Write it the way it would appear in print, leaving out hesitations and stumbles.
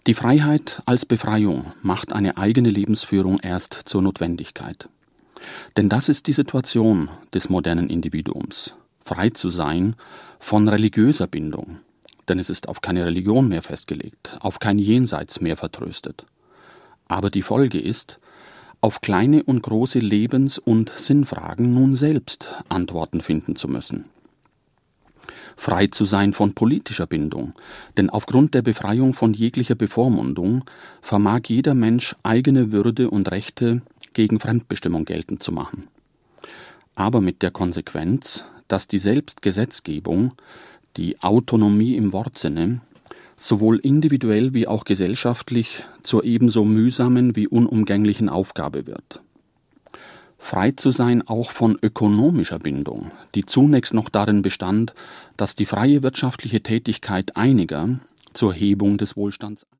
Die Freiheit als Befreiung macht eine eigene Lebensführung erst zur Notwendigkeit. Denn das ist die Situation des modernen Individuums, frei zu sein von religiöser Bindung. Denn es ist auf keine Religion mehr festgelegt, auf kein Jenseits mehr vertröstet. Aber die Folge ist, auf kleine und große Lebens- und Sinnfragen nun selbst Antworten finden zu müssen. Frei zu sein von politischer Bindung, denn aufgrund der Befreiung von jeglicher Bevormundung vermag jeder Mensch eigene Würde und Rechte gegen Fremdbestimmung geltend zu machen. Aber mit der Konsequenz, dass die Selbstgesetzgebung, die Autonomie im Wortsinne, sowohl individuell wie auch gesellschaftlich zur ebenso mühsamen wie unumgänglichen Aufgabe wird. Frei zu sein auch von ökonomischer Bindung, die zunächst noch darin bestand, dass die freie wirtschaftliche Tätigkeit einiger zur Hebung des Wohlstands